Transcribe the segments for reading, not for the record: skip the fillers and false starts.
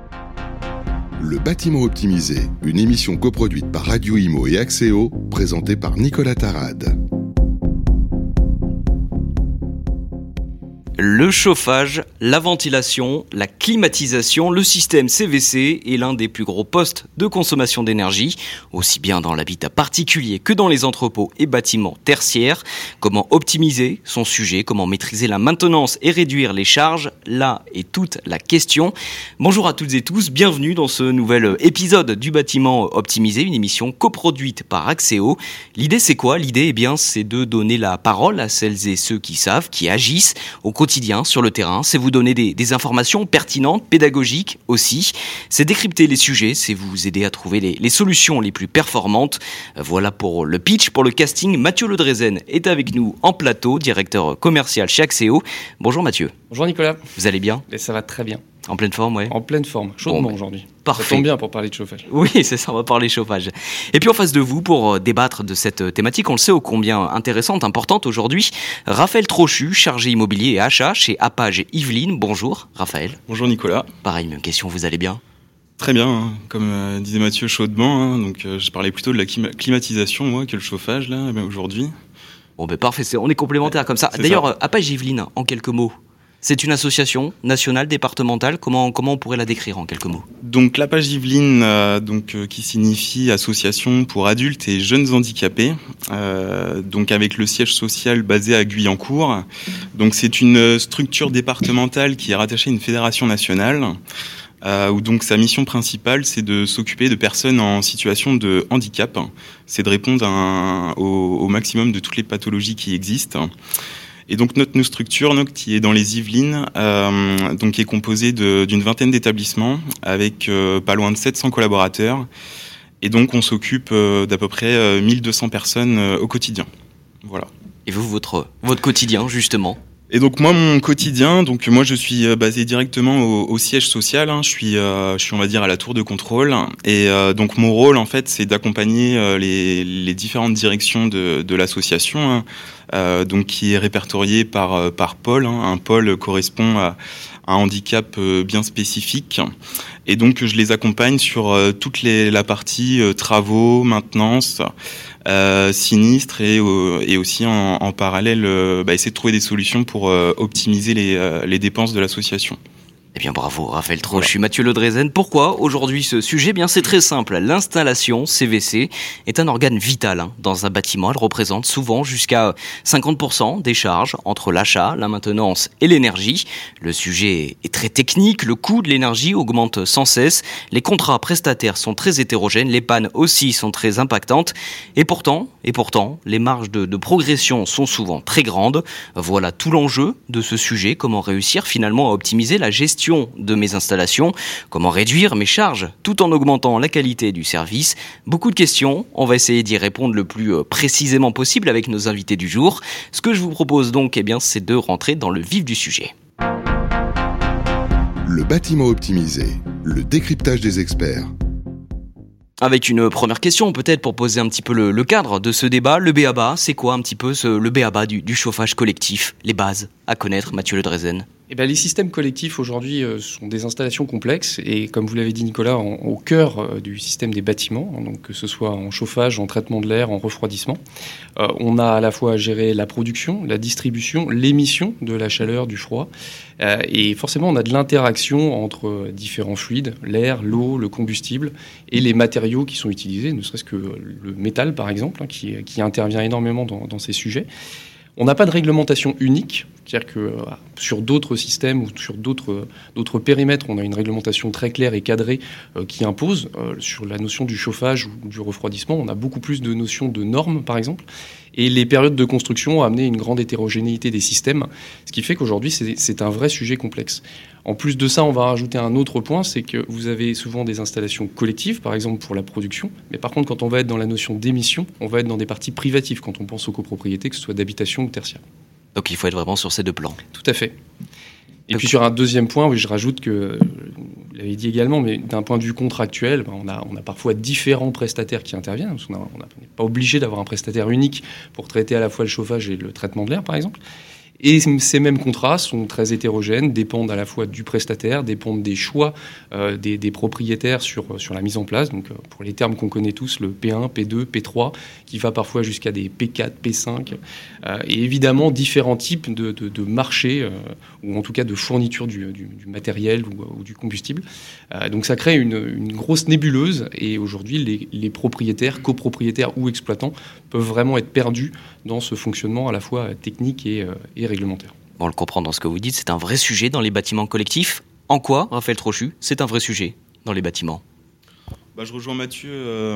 Le bâtiment optimisé, une émission coproduite par Radio Imo et Axéo, présentée par Nicolas Tarade. Le chauffage, la ventilation, la climatisation, le système CVC est l'un des plus gros postes de consommation d'énergie, aussi bien dans l'habitat particulier que dans les entrepôts et bâtiments tertiaires. Comment optimiser son sujet, comment maîtriser la maintenance et réduire les charges, là est toute la question. Bonjour à toutes et tous, bienvenue dans ce nouvel épisode du bâtiment optimisé, une émission coproduite par Axéo. L'idée c'est quoi ? L'idée c'est de donner la parole à celles et ceux qui savent, qui agissent au quotidien sur le terrain, c'est vous donner des informations pertinentes, pédagogiques aussi, c'est décrypter les sujets, c'est vous aider à trouver les solutions les plus performantes. Voilà pour le pitch, pour le casting. Mathieu Ledrezen est avec nous en plateau, directeur commercial chez Axéo. Bonjour Mathieu. Bonjour Nicolas. Vous allez bien ? Et ça va très bien. En pleine forme, ouais. En pleine forme, chaudement aujourd'hui. Parfait. Ça tombe bien pour parler de chauffage. Oui, c'est ça, on va parler chauffage. Et puis en face de vous, pour débattre de cette thématique, on le sait ô combien intéressante, importante aujourd'hui, Raphaël Trochu, chargé immobilier et achat chez Apage Yvelines. Bonjour Raphaël. Bonjour Nicolas. Pareil, même question, vous allez bien ? Très bien, hein. Comme disait Mathieu chaudement, donc je parlais plutôt de la climatisation moi que le chauffage là aujourd'hui. Bon parfait, on est complémentaires comme ça. D'ailleurs, Apage Yvelines, en quelques mots. C'est une association nationale, départementale. Comment on pourrait la décrire en quelques mots ? Donc l'Apage Yvelines, qui signifie association pour adultes et jeunes handicapés, donc avec le siège social basé à Guyancourt. Donc c'est une structure départementale qui est rattachée à une fédération nationale, où donc sa mission principale c'est de s'occuper de personnes en situation de handicap. C'est de répondre au maximum de toutes les pathologies qui existent. Et donc notre structure, qui est dans les Yvelines, qui est composée d'une vingtaine d'établissements avec pas loin de 700 collaborateurs. Et donc on s'occupe d'à peu près 1200 personnes au quotidien. Voilà. Et vous, votre quotidien justement ? Et donc moi mon quotidien, moi je suis basé directement au siège social, je suis on va dire à la tour de contrôle et donc mon rôle en fait c'est d'accompagner les différentes directions de l'association qui est répertorié par pôle, un pôle correspond à un handicap bien spécifique et donc je les accompagne sur toute la partie travaux, maintenance, sinistre et aussi en parallèle essayer de trouver des solutions pour optimiser les dépenses de l'association. Eh bien bravo Raphaël Trochu. Voilà. Mathieu Ledrezen. Pourquoi aujourd'hui ce sujet ? C'est très simple. L'installation CVC est un organe vital dans un bâtiment. Elle représente souvent jusqu'à 50% des charges entre l'achat, la maintenance et l'énergie. Le sujet est très technique. Le coût de l'énergie augmente sans cesse. Les contrats prestataires sont très hétérogènes. Les pannes aussi sont très impactantes. Et pourtant, les marges de progression sont souvent très grandes. Voilà tout l'enjeu de ce sujet. Comment réussir finalement à optimiser la gestion de mes installations, comment réduire mes charges tout en augmentant la qualité du service. Beaucoup de questions, on va essayer d'y répondre le plus précisément possible avec nos invités du jour. Ce que je vous propose donc, c'est de rentrer dans le vif du sujet. Le bâtiment optimisé, le décryptage des experts. Avec une première question, peut-être pour poser un petit peu le cadre de ce débat, le b.a.-ba, c'est quoi un petit peu le b.a.-ba du chauffage collectif ? Les bases à connaître, Mathieu Ledrezen. Les systèmes collectifs aujourd'hui sont des installations complexes et comme vous l'avez dit Nicolas, au cœur du système des bâtiments, donc que ce soit en chauffage, en traitement de l'air, en refroidissement. On a à la fois à gérer la production, la distribution, l'émission de la chaleur, du froid et forcément on a de l'interaction entre différents fluides, l'air, l'eau, le combustible et les matériaux qui sont utilisés, ne serait-ce que le métal par exemple, qui intervient énormément dans ces sujets. On n'a pas de réglementation unique, c'est-à-dire que sur d'autres systèmes ou sur d'autres périmètres, on a une réglementation très claire et cadrée qui impose. Sur la notion du chauffage ou du refroidissement, on a beaucoup plus de notions de normes, par exemple. Et les périodes de construction ont amené une grande hétérogénéité des systèmes, ce qui fait qu'aujourd'hui, c'est un vrai sujet complexe. En plus de ça, on va rajouter un autre point, c'est que vous avez souvent des installations collectives, par exemple pour la production. Mais par contre, quand on va être dans la notion d'émission, on va être dans des parties privatives, quand on pense aux copropriétés, que ce soit d'habitation ou tertiaire. Donc il faut être vraiment sur ces deux plans. Tout à fait. Et puis sur un deuxième point, oui, je rajoute que, vous l'avez dit également, mais d'un point de vue contractuel, on a parfois différents prestataires qui interviennent. Parce on n'est pas obligé d'avoir un prestataire unique pour traiter à la fois le chauffage et le traitement de l'air, par exemple. Et ces mêmes contrats sont très hétérogènes, dépendent à la fois du prestataire, dépendent des choix des propriétaires sur la mise en place. Donc, pour les termes qu'on connaît tous, le P1, P2, P3, qui va parfois jusqu'à des P4, P5. Et évidemment, différents types de marchés, ou en tout cas de fourniture du matériel ou du combustible. Donc, ça crée une grosse nébuleuse. Et aujourd'hui, les propriétaires, copropriétaires ou exploitants peuvent vraiment être perdus dans ce fonctionnement à la fois technique et réglementaire. On le comprend dans ce que vous dites, c'est un vrai sujet dans les bâtiments collectifs. En quoi, Raphaël Trochu, c'est un vrai sujet dans les bâtiments ? Je rejoins Mathieu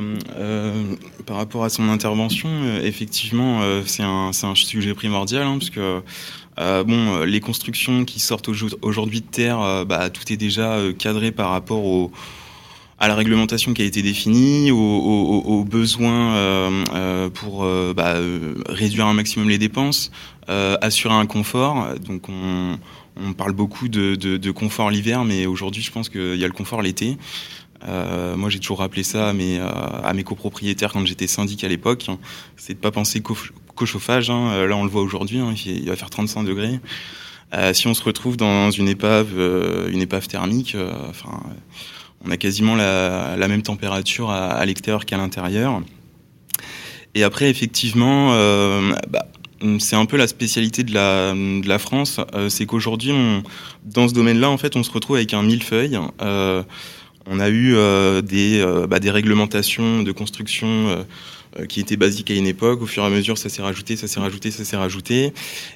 par rapport à son intervention. Effectivement, c'est un sujet primordial, parce que les constructions qui sortent aujourd'hui de terre, tout est déjà cadré par rapport à la réglementation qui a été définie, aux besoins pour réduire un maximum les dépenses, assurer un confort. Donc on parle beaucoup de confort l'hiver, mais aujourd'hui je pense qu'il y a le confort l'été. Moi j'ai toujours rappelé ça à mes copropriétaires quand j'étais syndic à l'époque, c'est de pas penser qu'au chauffage. Là on le voit aujourd'hui, il va faire 35 degrés. Si on se retrouve dans une épave thermique, on a quasiment la même température à l'extérieur qu'à l'intérieur. Et après, effectivement, c'est un peu la spécialité de la France, c'est qu'aujourd'hui, dans ce domaine-là, en fait, on se retrouve avec un millefeuille. On a eu des réglementations de construction qui étaient basiques à une époque. Au fur et à mesure, ça s'est rajouté.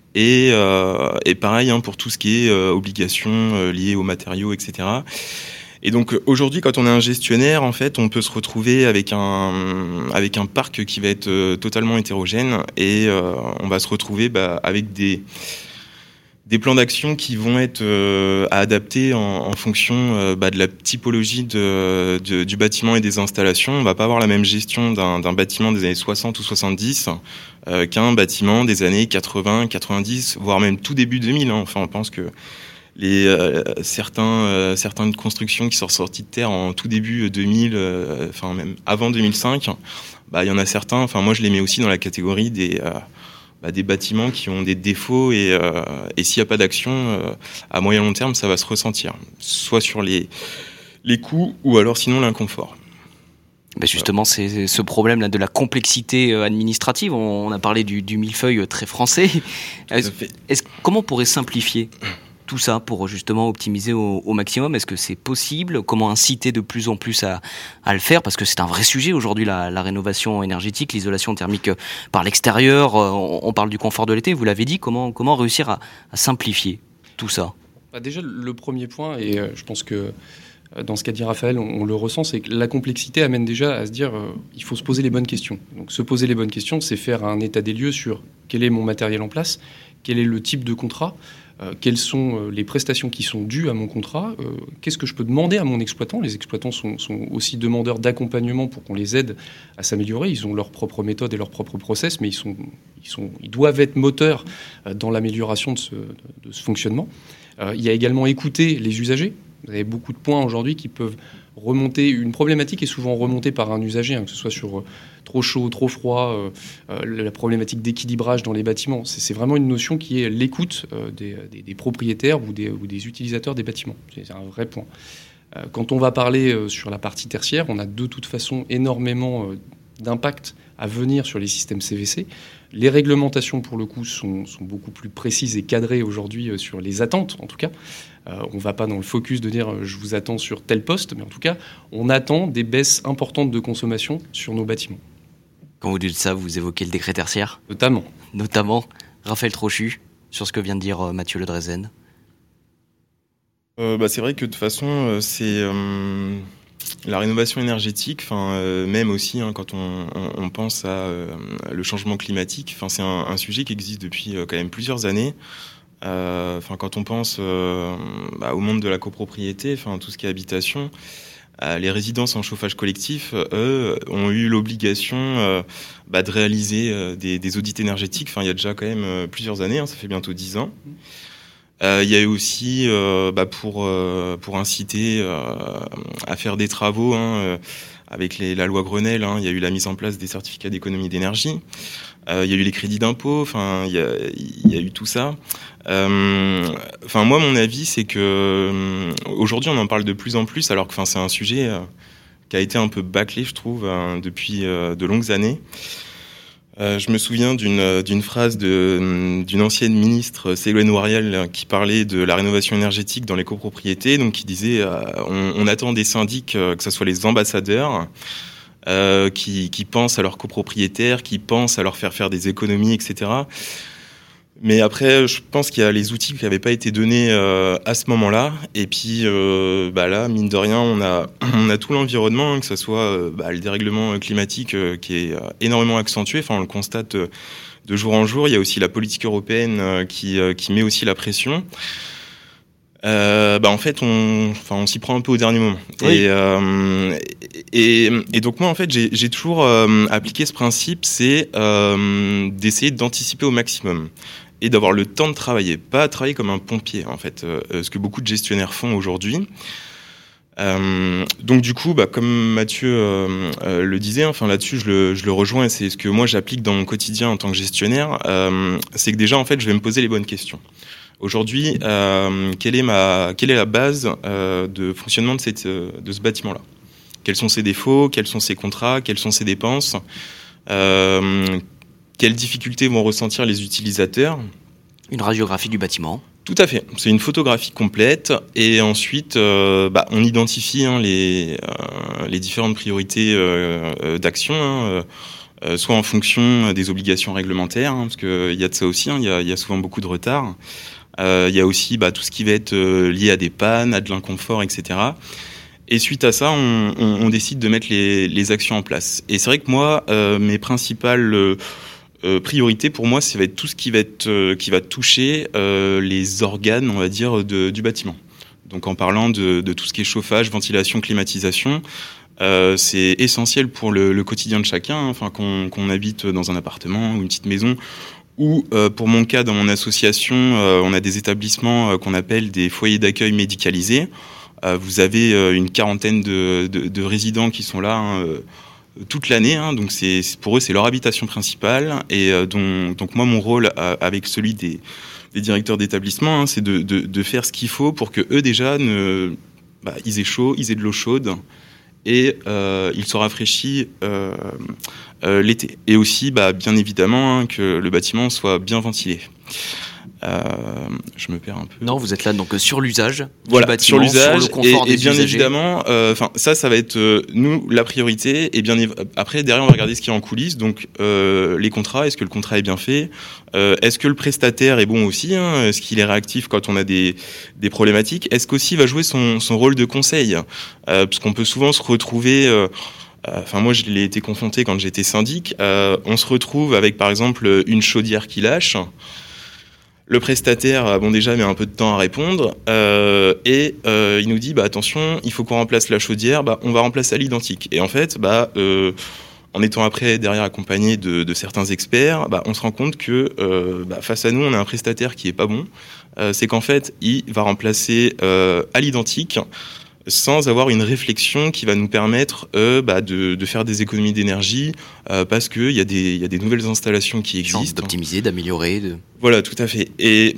Et pareil, pour tout ce qui est obligations liées aux matériaux, etc. Et donc aujourd'hui, quand on est un gestionnaire, en fait, on peut se retrouver avec un parc qui va être totalement hétérogène, et on va se retrouver avec des plans d'action qui vont être à adapter en fonction de la typologie du bâtiment et des installations. On va pas avoir la même gestion d'un bâtiment des années 60 ou 70 qu'un bâtiment des années 80, 90, voire même tout début 2000. Enfin, on pense que certaines constructions qui sont sorties de terre en tout début 2000, même avant 2005, il y en a certains. Enfin, moi, je les mets aussi dans la catégorie des bâtiments qui ont des défauts, et s'il n'y a pas d'action à moyen long terme, ça va se ressentir, soit sur les coûts ou alors sinon l'inconfort. Justement, c'est ce problème-là de la complexité administrative. On a parlé du millefeuille très français. Comment on pourrait simplifier tout ça pour justement optimiser au maximum? Est-ce que c'est possible? Comment inciter de plus en plus à le faire? Parce que c'est un vrai sujet aujourd'hui, la rénovation énergétique, l'isolation thermique par l'extérieur. On parle du confort de l'été, vous l'avez dit. Comment réussir à simplifier tout ça? Déjà, le premier point, et je pense que dans ce qu'a dit Raphaël, on le ressent, c'est que la complexité amène déjà à se dire il faut se poser les bonnes questions. Donc se poser les bonnes questions, c'est faire un état des lieux sur quel est mon matériel en place, quel est le type de contrat, quelles sont les prestations qui sont dues à mon contrat, qu'est-ce que je peux demander à mon exploitant. Les exploitants sont aussi demandeurs d'accompagnement pour qu'on les aide à s'améliorer. Ils ont leur propre méthode et leur propre process, mais ils doivent être moteurs dans l'amélioration de ce fonctionnement. Il y a également écouter les usagers. Vous avez beaucoup de points aujourd'hui qui peuvent remonter. Une problématique est souvent remontée par un usager, que ce soit sur trop chaud, trop froid, la problématique d'équilibrage dans les bâtiments. C'est vraiment une notion qui est l'écoute des propriétaires ou des utilisateurs des bâtiments. C'est un vrai point. Quand on va parler sur la partie tertiaire, on a de toute façon énormément d'impact à venir sur les systèmes CVC. Les réglementations, pour le coup, sont beaucoup plus précises et cadrées aujourd'hui sur les attentes, en tout cas. On ne va pas dans le focus de dire « je vous attends sur tel poste », mais en tout cas, on attend des baisses importantes de consommation sur nos bâtiments. Quand vous dites ça, vous évoquez le décret tertiaire ? Notamment. Raphaël Trochu, sur ce que vient de dire Mathieu Le Drezen. C'est vrai que de toute façon, c'est... La rénovation énergétique, même aussi quand on pense à le changement climatique, c'est un sujet qui existe depuis quand même plusieurs années. Quand on pense au monde de la copropriété, tout ce qui est habitation, les résidences en chauffage collectif, eux, ont eu l'obligation de réaliser des audits énergétiques. Il y a déjà quand même plusieurs années, ça fait bientôt 10 ans. Il y a eu aussi pour inciter à faire des travaux avec la loi Grenelle, il y a eu la mise en place des certificats d'économie d'énergie. Il y a eu les crédits d'impôt, il y a eu tout ça. Moi, mon avis, c'est que aujourd'hui, on en parle de plus en plus, alors que c'est un sujet qui a été un peu bâclé, je trouve, depuis de longues années. Je me souviens d'une phrase d'une ancienne ministre, Ségolène Royal, qui parlait de la rénovation énergétique dans les copropriétés, donc qui disait on attend des syndics, que ce soit les ambassadeurs, qui pensent à leurs copropriétaires, qui pensent à leur faire des économies, etc. Mais après, je pense qu'il y a les outils qui n'avaient pas été donnés à ce moment-là. Et puis là, mine de rien, on a tout l'environnement, que ce soit le dérèglement climatique qui est énormément accentué. On le constate de jour en jour. Il y a aussi la politique européenne qui met aussi la pression. En fait, on s'y prend un peu au dernier moment. Oui. Et donc moi, en fait, j'ai toujours appliqué ce principe, c'est d'essayer d'anticiper au maximum et d'avoir le temps de travailler, pas travailler comme un pompier, en fait, ce que beaucoup de gestionnaires font aujourd'hui. Donc du coup, comme Mathieu le disait, là-dessus, je le rejoins, et c'est ce que moi j'applique dans mon quotidien en tant que gestionnaire, c'est que déjà, en fait, je vais me poser les bonnes questions. Aujourd'hui, quelle est la base de fonctionnement de ce bâtiment-là ? Quels sont ses défauts ? Quels sont ses contrats ? Quelles sont ses dépenses ? Quelles difficultés vont ressentir les utilisateurs ? Une radiographie du bâtiment. Tout à fait. C'est une photographie complète, et ensuite, on identifie les différentes priorités d'action. Soit en fonction des obligations réglementaires, parce qu'il y a de ça aussi, il y a souvent beaucoup de retard. Il y a aussi tout ce qui va être lié à des pannes, à de l'inconfort, etc. Et suite à ça, on décide de mettre les actions en place. Et c'est vrai que moi, mes principales priorités pour moi, ça va être tout ce qui va toucher les organes, on va dire, du bâtiment. Donc en parlant de tout ce qui est chauffage, ventilation, climatisation, c'est essentiel pour le quotidien de chacun, qu'on habite dans un appartement ou une petite maison, ou pour mon cas, dans mon association, on a des établissements qu'on appelle des foyers d'accueil médicalisés. Vous avez une quarantaine de résidents qui sont là toute l'année, donc pour eux c'est leur habitation principale, et donc moi mon rôle avec celui des directeurs d'établissement, c'est de faire ce qu'il faut pour que eux déjà ils aient chaud, ils aient de l'eau chaude, et ils se rafraîchissent l'été. Et aussi, bien évidemment, que le bâtiment soit bien ventilé. Je me perds un peu. Non, vous êtes là donc sur l'usage du bâtiment, sur l'usage, sur le confort des bien usagers. Évidemment, ça va être nous la priorité. Et bien après, derrière, on va regarder ce qu'il y a en coulisses. Donc les contrats, est-ce que le contrat est bien fait ? Est-ce que le prestataire est bon aussi ? Est-ce qu'il est réactif quand on a des problématiques ? Est-ce qu'aussi il va jouer son rôle de conseil ? Parce qu'on peut souvent se retrouver. Moi, je l'ai été confronté quand j'étais syndic. On se retrouve avec, par exemple, une chaudière qui lâche. Le prestataire, déjà, met un peu de temps à répondre, et il nous dit, attention, il faut qu'on remplace la chaudière, on va remplacer à l'identique. Et en fait, en étant après derrière accompagné de certains experts, on se rend compte que face à nous, on a un prestataire qui est pas bon. C'est qu'en fait, il va remplacer à l'identique, sans avoir une réflexion qui va nous permettre de faire des économies d'énergie, parce qu'il y a des nouvelles installations qui existent. D'optimiser, d'améliorer. Voilà, tout à fait. Et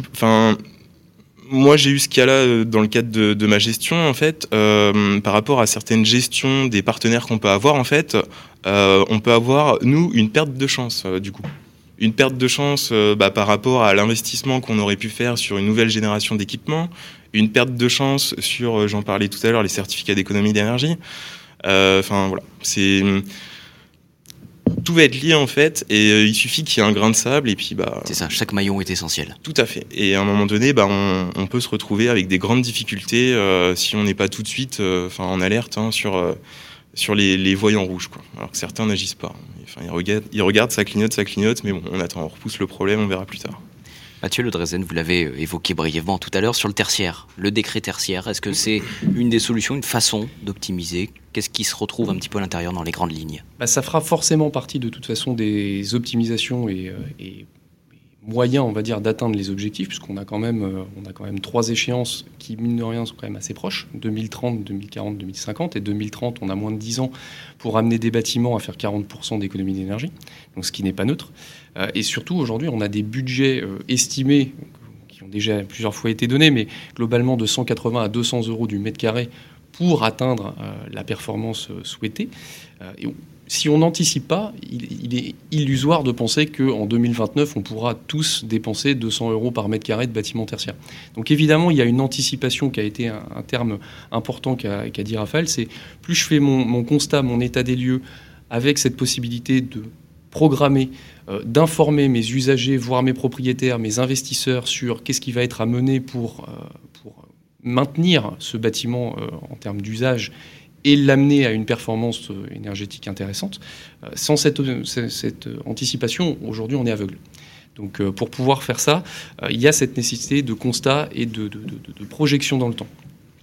moi, j'ai eu ce cas-là dans le cadre de ma gestion, en fait, par rapport à certaines gestions des partenaires qu'on peut avoir, en fait, on peut avoir, nous, une perte de chance, du coup. Une perte de chance par rapport à l'investissement qu'on aurait pu faire sur une nouvelle génération d'équipements, une perte de chance sur, j'en parlais tout à l'heure, les certificats d'économie d'énergie. Voilà, tout va être lié en fait, et il suffit qu'il y ait un grain de sable, et puis c'est ça, chaque maillon est essentiel. Tout à fait. Et à un moment donné, on peut se retrouver avec des grandes difficultés si on n'est pas tout de suite en alerte sur les voyants rouges, quoi. Alors que certains n'agissent pas. Ils regardent, ça clignote, mais bon, on attend, on repousse le problème, on verra plus tard. Mathieu Le Drezen, vous l'avez évoqué brièvement tout à l'heure sur le tertiaire, le décret tertiaire. Est-ce que c'est une des solutions, une façon d'optimiser ? Qu'est-ce qui se retrouve un petit peu à l'intérieur dans les grandes lignes ? Ça fera forcément partie de toute façon des optimisations et moyen, on va dire, d'atteindre les objectifs, puisqu'on a quand même 3 échéances qui, mine de rien, sont quand même assez proches, 2030, 2040, 2050, et 2030, on a moins de 10 ans pour amener des bâtiments à faire 40% d'économie d'énergie, donc ce qui n'est pas neutre. Et surtout, aujourd'hui, on a des budgets estimés, qui ont déjà plusieurs fois été donnés, mais globalement de 180 à 200 euros du mètre carré pour atteindre la performance souhaitée. Et si on n'anticipe pas, il est illusoire de penser qu'en 2029, on pourra tous dépenser 200 euros par mètre carré de bâtiment tertiaire. Donc évidemment, il y a une anticipation qui a été un terme important qu'a dit Raphaël. C'est plus je fais mon constat, mon état des lieux, avec cette possibilité de programmer, d'informer mes usagers, voire mes propriétaires, mes investisseurs sur qu'est-ce qui va être à mener pour maintenir ce bâtiment en termes d'usage et l'amener à une performance énergétique intéressante. Sans cette anticipation, aujourd'hui, on est aveugle. Donc, pour pouvoir faire ça, il y a cette nécessité de constat et de projection dans le temps.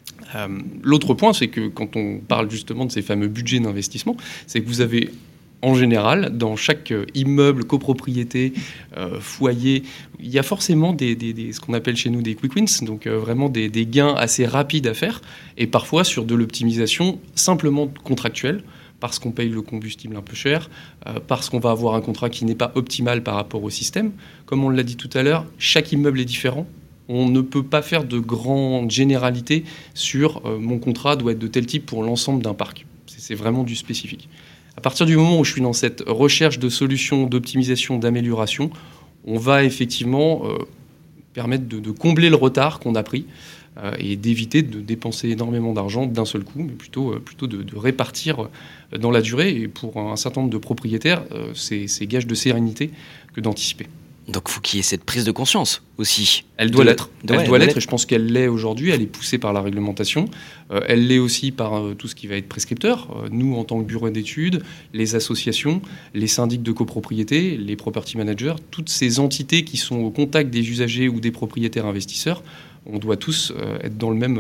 L'autre point, c'est que quand on parle justement de ces fameux budgets d'investissement, c'est que vous avez en général, dans chaque immeuble, copropriété, foyer, il y a forcément ce qu'on appelle chez nous des quick wins, donc vraiment des gains assez rapides à faire, et parfois sur de l'optimisation simplement contractuelle, parce qu'on paye le combustible un peu cher, parce qu'on va avoir un contrat qui n'est pas optimal par rapport au système. Comme on l'a dit tout à l'heure, chaque immeuble est différent. On ne peut pas faire de grandes généralités sur mon contrat doit être de tel type pour l'ensemble d'un parc. C'est vraiment du spécifique. À partir du moment où je suis dans cette recherche de solutions, d'optimisation, d'amélioration, on va effectivement permettre de combler le retard qu'on a pris et d'éviter de dépenser énormément d'argent d'un seul coup, mais plutôt de répartir dans la durée. Et pour un certain nombre de propriétaires, c'est gage de sérénité que d'anticiper. Donc il faut qu'il y ait cette prise de conscience aussi. Elle doit l'être. Elle doit l'être, et je pense qu'elle l'est aujourd'hui. Elle est poussée par la réglementation. Elle l'est aussi par tout ce qui va être prescripteur. Nous, en tant que bureau d'études, les associations, les syndics de copropriété, les property managers, toutes ces entités qui sont au contact des usagers ou des propriétaires investisseurs, on doit tous être dans le même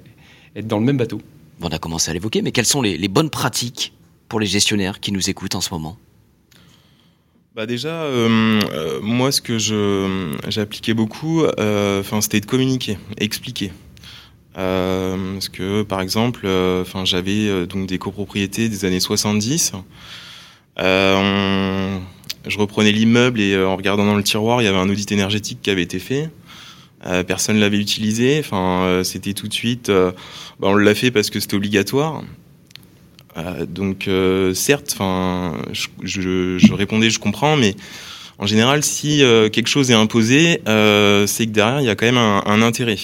bateau. Bon, on a commencé à l'évoquer, mais quelles sont les bonnes pratiques pour les gestionnaires qui nous écoutent en ce moment ? Bah déjà, moi, ce que j'appliquais beaucoup, c'était de communiquer, expliquer. Parce que, par exemple, j'avais donc des copropriétés des années 70. Je reprenais l'immeuble et en regardant dans le tiroir, il y avait un audit énergétique qui avait été fait. Personne l'avait utilisé. C'était tout de suite. On l'a fait parce que c'était obligatoire. Donc certes, je répondais, je comprends, mais en général, si quelque chose est imposé, c'est que derrière il y a quand même un intérêt.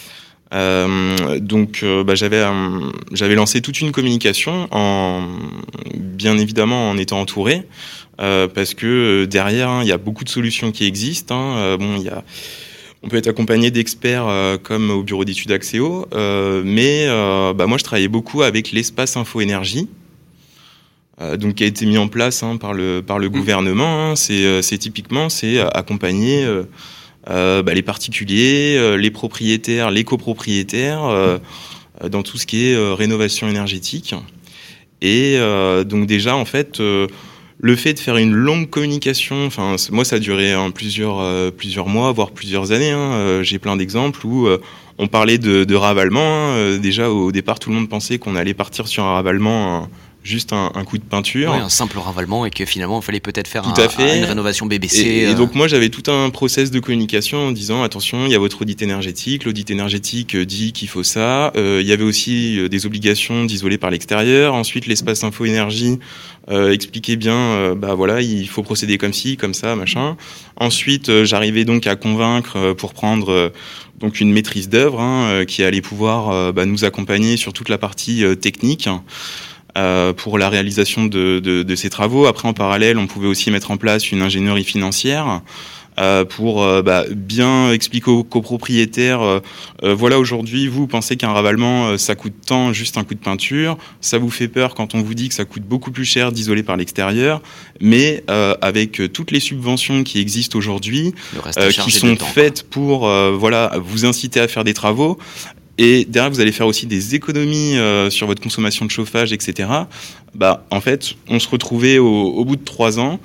J'avais lancé toute une communication, bien évidemment en étant entouré, parce que derrière il y a beaucoup de solutions qui existent. On peut être accompagné d'experts comme au bureau d'études Axéo, mais moi je travaillais beaucoup avec l'espace Info Énergie, donc qui a été mis en place par le gouvernement. C'est typiquement accompagner les particuliers, les propriétaires, les copropriétaires dans tout ce qui est rénovation énergétique. Et donc déjà en fait. Le fait de faire une longue communication, moi ça a duré plusieurs mois, voire plusieurs années. J'ai plein d'exemples où on parlait de ravalement. Déjà au départ, tout le monde pensait qu'on allait partir sur un ravalement, juste un coup de peinture. Ouais, un simple ravalement, et que finalement il fallait peut-être faire une rénovation BBC. Et donc moi j'avais tout un process de communication en disant attention, il y a votre audit énergétique. L'audit énergétique dit qu'il faut ça. Il y avait aussi des obligations d'isoler par l'extérieur. Ensuite l'espace Info Énergie expliquait bien, il faut procéder comme ci, comme ça, machin. Ensuite j'arrivais donc à convaincre pour prendre donc une maîtrise d'œuvre qui allait pouvoir nous accompagner sur toute la partie technique. Pour la réalisation de ces travaux. Après, en parallèle, on pouvait aussi mettre en place une ingénierie financière pour bien expliquer aux copropriétaires voilà, aujourd'hui, vous pensez qu'un ravalement, ça coûte tant, juste un coup de peinture. Ça vous fait peur quand on vous dit que ça coûte beaucoup plus cher d'isoler par l'extérieur. Mais avec toutes les subventions qui existent aujourd'hui, qui sont faites pour vous inciter à faire des travaux, et derrière, vous allez faire aussi des économies sur votre consommation de chauffage, etc. En fait, on se retrouvait au bout de 3 ans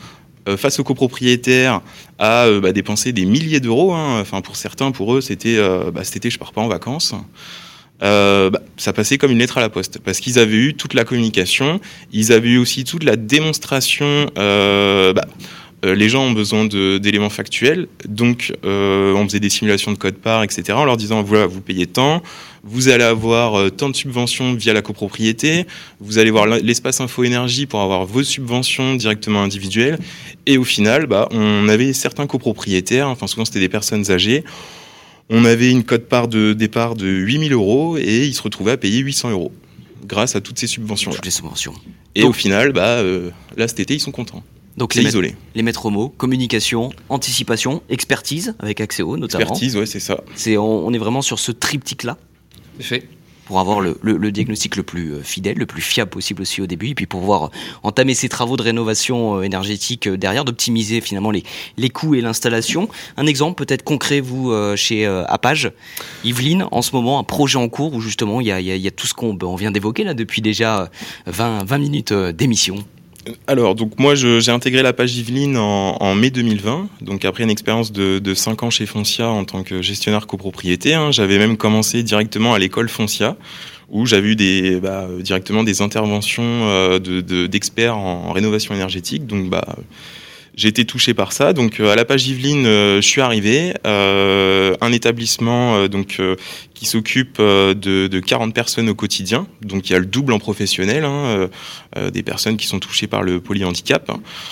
face aux copropriétaires à dépenser des milliers d'euros. Enfin, pour certains, pour eux, c'était cet été, je pars pas en vacances. Ça passait comme une lettre à la poste parce qu'ils avaient eu toute la communication, ils avaient eu aussi toute la démonstration. Les gens ont besoin d'éléments factuels, donc on faisait des simulations de code-part, etc. en leur disant voilà, vous payez tant, vous allez avoir tant de subventions via la copropriété, vous allez voir l'espace info-énergie pour avoir vos subventions directement individuelles, et au final, on avait certains copropriétaires, enfin souvent c'était des personnes âgées, on avait une quote-part de départ de 8 000 euros et ils se retrouvaient à payer 800 euros grâce à toutes ces subventions. Toutes les subventions. Et donc, au final, là cet été, ils sont contents. Donc les maîtres mots, communication, anticipation, expertise avec Axéo notamment. Expertise, ouais, c'est ça. On est vraiment sur ce triptyque-là. Fait. Pour avoir le diagnostic le plus fidèle, le plus fiable possible aussi au début, et puis pour pouvoir entamer ces travaux de rénovation énergétique derrière, d'optimiser finalement les coûts et l'installation. Un exemple peut-être concret, vous, chez Apage, Yveline, en ce moment, un projet en cours où justement il y a tout ce qu'on vient d'évoquer là depuis déjà 20 minutes d'émission. Alors, donc moi, j'ai intégré la page Yveline en mai 2020, donc après une expérience de 5 ans chez Foncia en tant que gestionnaire copropriété. J'avais même commencé directement à l'école Foncia, où j'avais eu directement des interventions d'experts en rénovation énergétique. Donc, j'ai été touché par ça. Donc, à la page Yveline, je suis arrivé. Un établissement qui s'occupe de 40 personnes au quotidien. Donc, il y a le double en professionnel, des personnes qui sont touchées par le polyhandicap.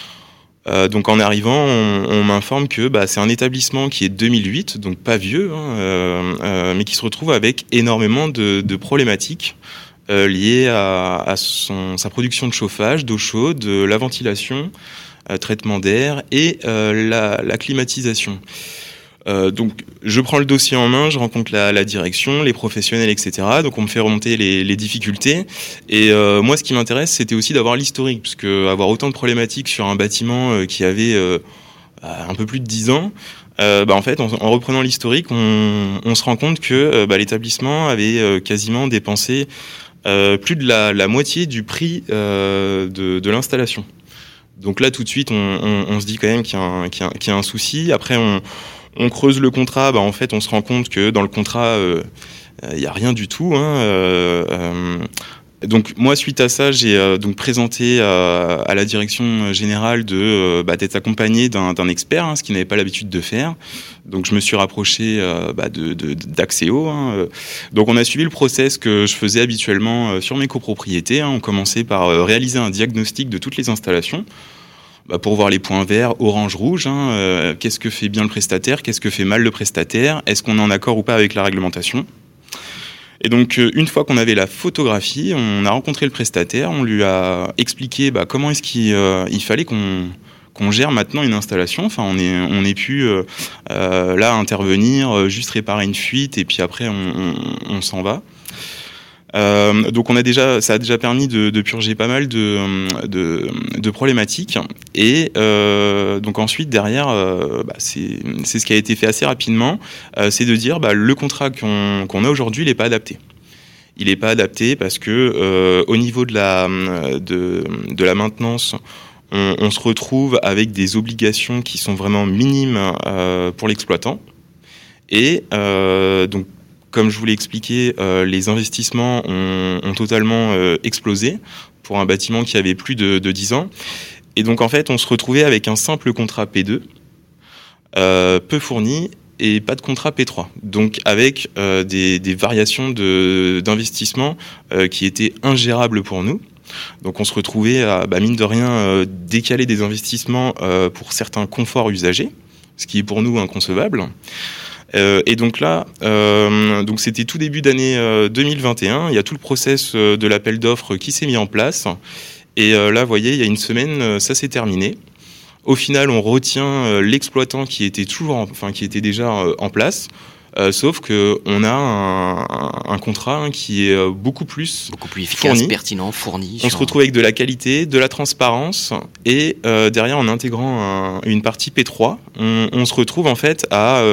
Donc, en arrivant, on m'informe que c'est un établissement qui est 2008, donc pas vieux, mais qui se retrouve avec énormément de problématiques liées à sa production de chauffage, d'eau chaude, la ventilation, traitement d'air et la climatisation. Donc je prends le dossier en main, je rencontre la direction, les professionnels, etc. Donc on me fait remonter les difficultés. Et moi, ce qui m'intéresse, c'était aussi d'avoir l'historique, parce que avoir autant de problématiques sur un bâtiment qui avait un peu plus de 10 ans, en fait, en reprenant l'historique, on se rend compte que l'établissement avait quasiment dépensé plus de la moitié du prix de l'installation. Donc là, tout de suite, on se dit quand même qu'il y a un souci. Après, on creuse le contrat. En fait, on se rend compte que dans le contrat, il y a rien du tout. Donc moi, suite à ça, j'ai donc présenté à la direction générale d'être accompagné d'un expert, ce qu'il n'avait pas l'habitude de faire. Donc je me suis rapproché d'Axéo. Donc on a suivi le process que je faisais habituellement sur mes copropriétés. On commençait par réaliser un diagnostic de toutes les installations. Pour voir les points verts, orange, rouge, qu'est-ce que fait bien le prestataire, qu'est-ce que fait mal le prestataire, est-ce qu'on est en accord ou pas avec la réglementation. Et donc une fois qu'on avait la photographie, on a rencontré le prestataire, on lui a expliqué comment est-ce qu'il fallait qu'on gère maintenant une installation. Enfin, on est pu là intervenir, juste réparer une fuite et puis après on s'en va. Donc ça a déjà permis de purger pas mal de problématiques. Et donc ensuite derrière, c'est ce qui a été fait assez rapidement, c'est de dire le contrat qu'on a aujourd'hui, il n'est pas adapté. Il n'est pas adapté parce que au niveau de la maintenance, on se retrouve avec des obligations qui sont vraiment minimes pour l'exploitant. Et donc comme je vous l'ai expliqué, les investissements ont totalement explosé pour un bâtiment qui avait plus de 10 ans. Et donc, en fait, on se retrouvait avec un simple contrat P2, peu fourni, et pas de contrat P3. Donc, avec des variations d'investissement qui étaient ingérables pour nous. Donc, on se retrouvait à, mine de rien, décaler des investissements pour certains conforts usagers, ce qui est pour nous inconcevable. Et donc là, donc c'était tout début d'année 2021. Il y a tout le process de l'appel d'offres qui s'est mis en place. Et là, vous voyez, il y a une semaine, ça s'est terminé. Au final, on retient l'exploitant qui était déjà en place. Sauf que on a un contrat qui est beaucoup plus efficace, fourni, pertinent, fourni. On se retrouve avec de la qualité, de la transparence, et derrière, en intégrant une partie P3, on se retrouve en fait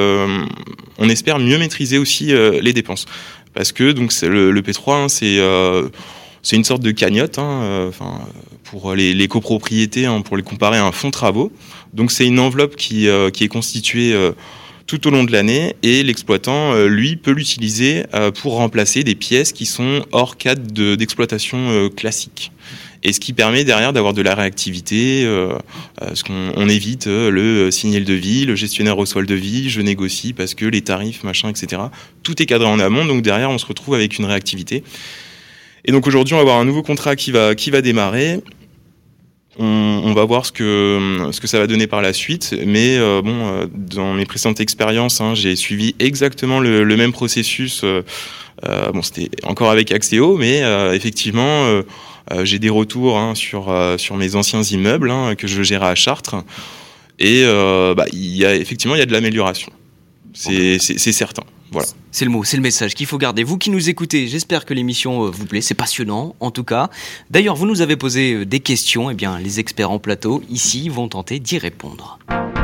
on espère mieux maîtriser aussi les dépenses, parce que donc c'est le P3, C'est une sorte de cagnotte, pour les copropriétés, pour les comparer à un fonds de travaux. Donc c'est une enveloppe qui est constituée tout au long de l'année, et l'exploitant, lui, peut l'utiliser pour remplacer des pièces qui sont hors cadre d'exploitation classique. Et ce qui permet derrière d'avoir de la réactivité, parce qu'on évite le signer le devis, le gestionnaire reçoit le devis, je négocie parce que les tarifs, machin, etc. Tout est cadré en amont, donc derrière on se retrouve avec une réactivité. Et donc aujourd'hui on va avoir un nouveau contrat qui va démarrer. On va voir ce que ça va donner par la suite, mais dans mes précédentes expériences, j'ai suivi exactement le même processus. C'était encore avec Axéo, mais effectivement, j'ai des retours sur mes anciens immeubles que je gérais à Chartres, et il y a de l'amélioration. C'est certain. Voilà. C'est le mot, c'est le message qu'il faut garder. Vous qui nous écoutez, j'espère que l'émission vous plaît, c'est passionnant en tout cas. D'ailleurs, vous nous avez posé des questions, eh bien les experts en plateau ici vont tenter d'y répondre.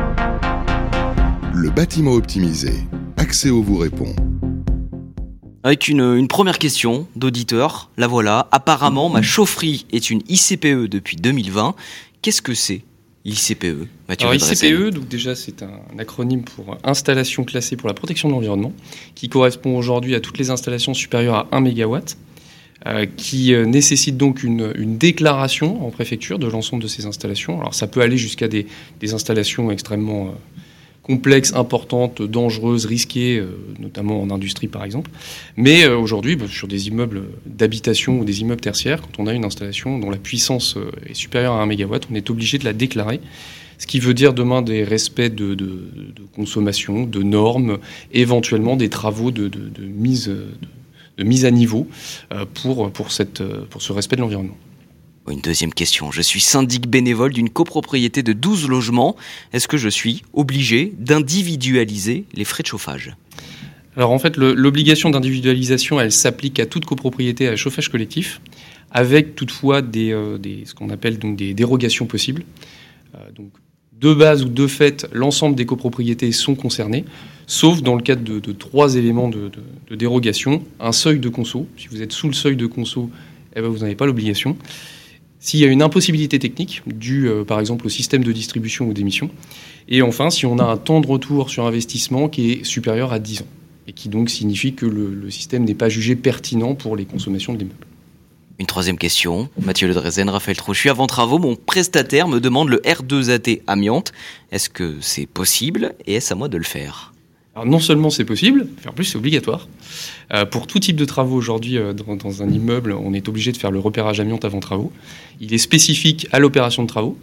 Le bâtiment optimisé. Axéo vous répond. Avec une première question d'auditeur, la voilà. Apparemment, ma chaufferie est une ICPE depuis 2020. Qu'est-ce que c'est ICPE? Alors ICPE, donc déjà c'est un acronyme pour installation classée pour la protection de l'environnement, qui correspond aujourd'hui à toutes les installations supérieures à 1 MW, qui nécessite donc une déclaration en préfecture de l'ensemble de ces installations. Alors ça peut aller jusqu'à des installations extrêmement complexes, importantes, dangereuses, risquées, notamment en industrie par exemple. Mais aujourd'hui, sur des immeubles d'habitation ou des immeubles tertiaires, quand on a une installation dont la puissance est supérieure à 1 MW, on est obligé de la déclarer. Ce qui veut dire demain des respects de consommation, de normes, éventuellement des travaux de mise à niveau pour ce respect de l'environnement. Une deuxième question. Je suis syndic bénévole d'une copropriété de 12 logements. Est-ce que je suis obligé d'individualiser les frais de chauffage ? Alors en fait, l'obligation d'individualisation, elle s'applique à toute copropriété à chauffage collectif, avec toutefois ce qu'on appelle donc des dérogations possibles. Donc de base ou de fait, l'ensemble des copropriétés sont concernées, sauf dans le cadre de 3 éléments de dérogation. Un seuil de conso. Si vous êtes sous le seuil de conso, vous n'avez pas l'obligation. S'il y a une impossibilité technique, due par exemple au système de distribution ou d'émission. Et enfin, si on a un temps de retour sur investissement qui est supérieur à 10 ans, et qui donc signifie que le système n'est pas jugé pertinent pour les consommations de l'immeuble. Une troisième question. Mathieu Le Drezen, Raphaël Trochu. Avant travaux, mon prestataire me demande le R2AT amiante. Est-ce que c'est possible et est-ce à moi de le faire ? Alors non seulement c'est possible, mais en plus c'est obligatoire. Pour tout type de travaux aujourd'hui dans un immeuble, on est obligé de faire le repérage amiante avant travaux. Il est spécifique à l'opération de travaux.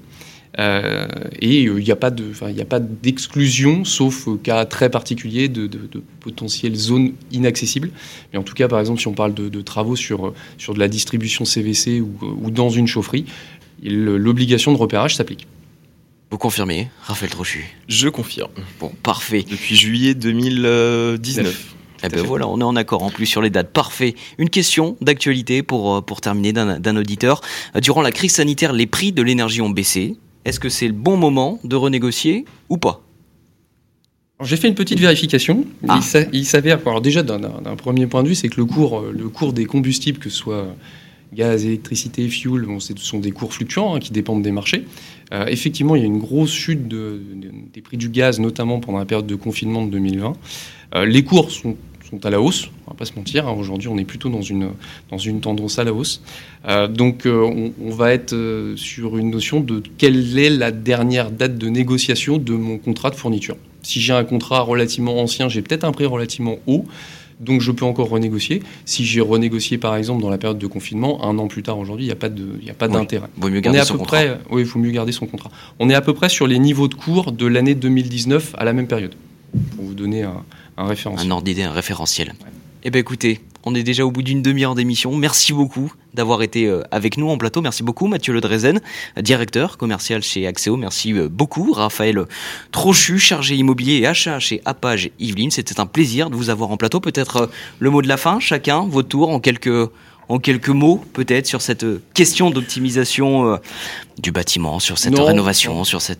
Et il n'y a pas d'exclusion, sauf cas très particuliers de potentielles zones inaccessibles. Mais en tout cas, par exemple, si on parle de travaux sur de la distribution CVC ou dans une chaufferie, l'obligation de repérage s'applique. Vous confirmez, Raphaël Trochu ? Je confirme. Bon, parfait. Depuis juillet 2019. Eh ben voilà, on est en accord en plus sur les dates. Parfait. Une question d'actualité pour terminer d'un auditeur. Durant la crise sanitaire, les prix de l'énergie ont baissé. Est-ce que c'est le bon moment de renégocier ou pas ? Alors, j'ai fait une petite vérification. Il s'avère, alors déjà d'un premier point de vue, c'est que le cours des combustibles, que ce soit gaz, électricité, fuel, ce sont des cours fluctuants qui dépendent des marchés. Effectivement, il y a une grosse chute des prix du gaz, notamment pendant la période de confinement de 2020. Les cours sont à la hausse, on va pas se mentir. Aujourd'hui, on est plutôt dans une tendance à la hausse. Donc, on va être sur une notion de quelle est la dernière date de négociation de mon contrat de fourniture. Si j'ai un contrat relativement ancien, j'ai peut-être un prix relativement haut, donc je peux encore renégocier. Si j'ai renégocié, par exemple, dans la période de confinement, 1 an plus tard, aujourd'hui, il n'y a pas d'intérêt. Il vaut mieux garder son contrat. Oui, il faut mieux garder son contrat. On est à peu près sur les niveaux de cours de l'année 2019 à la même période, pour vous donner un référentiel. Un ordre d'idée, un référentiel. Ouais. Eh bien écoutez, on est déjà au bout d'une demi-heure d'émission. Merci beaucoup d'avoir été avec nous en plateau. Merci beaucoup Mathieu Le Drezen, directeur commercial chez Axéo. Merci beaucoup Raphaël Trochu, chargé immobilier et achat chez Apage Yvelines. C'était un plaisir de vous avoir en plateau. Peut-être le mot de la fin, chacun, votre tour, en quelques mots peut-être sur cette question d'optimisation du bâtiment, sur cette rénovation, sur cette...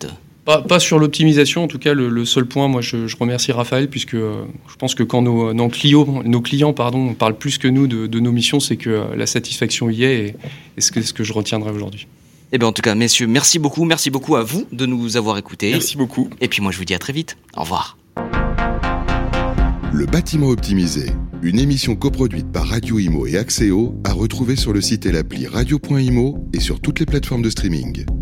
Pas sur l'optimisation, en tout cas le seul point, moi je remercie Raphaël, puisque je pense que quand nos clients parlent plus que nous de nos missions, c'est que la satisfaction y est, et c'est ce que je retiendrai aujourd'hui. Eh bien en tout cas messieurs, merci beaucoup à vous de nous avoir écoutés. Merci beaucoup. Et puis moi je vous dis à très vite, au revoir. Le bâtiment optimisé, une émission coproduite par Radio Imo et Axéo, à retrouver sur le site et l'appli radio.imo et sur toutes les plateformes de streaming.